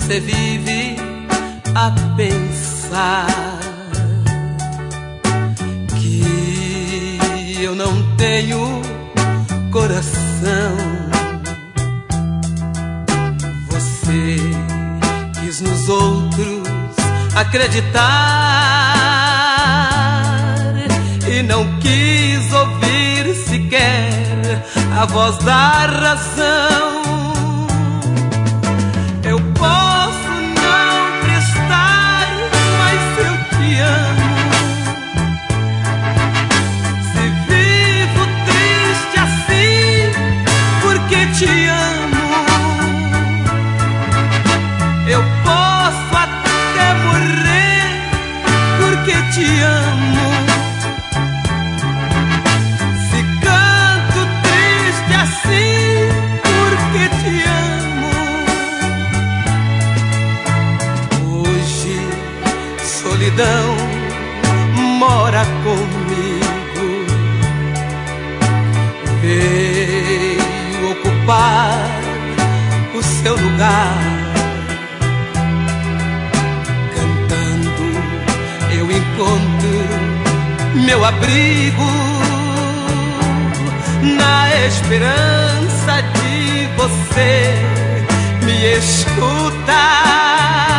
você vive a pensar que eu não tenho coração. Você quis nos outros acreditar e não quis ouvir sequer a voz da razão. Eu posso não prestar, mas eu te amo. Se vivo triste assim, porque te amo. Eu posso até morrer, porque te amo. Se canto triste assim, porque te amo. Hoje solidão mora comigo, veio ocupar o seu lugar. Cantando eu encontro meu abrigo, na esperança de você me escutar.